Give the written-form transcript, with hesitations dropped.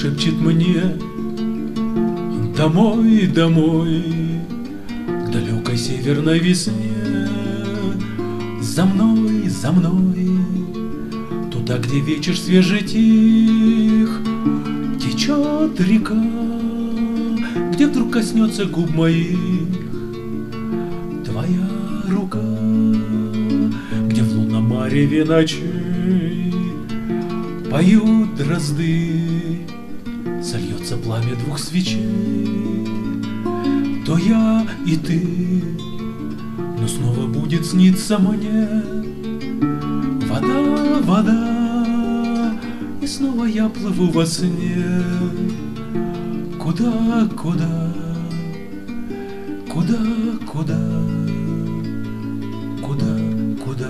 шепчет мне: домой, домой, к далекой северной весне. За мной, за мной, туда, где вечер свежий тих, течет река, где вдруг коснется губ моих твоя рука, где в лунном мареве ночей поют дрозды, сольется пламя двух свечей. То я и ты, но снова будет сниться мне вода, вода, и снова я плыву во сне. Куда, куда, куда, куда, куда, куда?